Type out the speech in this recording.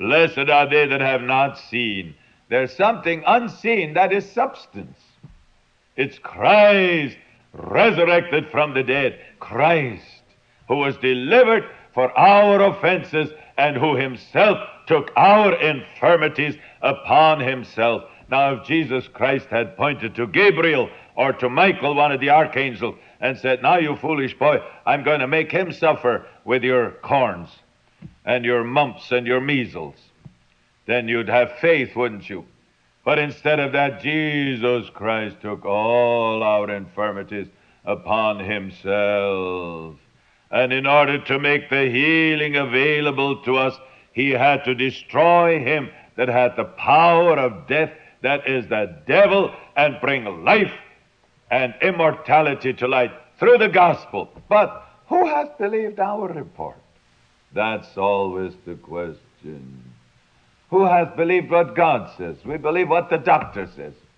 Blessed are they that have not seen. There's something unseen that is substance. It's Christ resurrected from the dead. Christ who was delivered for our offenses and who himself took our infirmities upon himself. Now, if Jesus Christ had pointed to Gabriel or to Michael, one of the archangels, and said, now, you foolish boy, I'm going to make him suffer with your corns and your mumps and your measles, then you'd have faith, wouldn't you? But instead of that, Jesus Christ took all our infirmities upon himself. And in order to make the healing available to us, he had to destroy him that had the power of death, that is the devil, and bring life and immortality to light through the gospel. But who has believed our report? That's always the question. Who has believed what God says? We believe what the doctor says.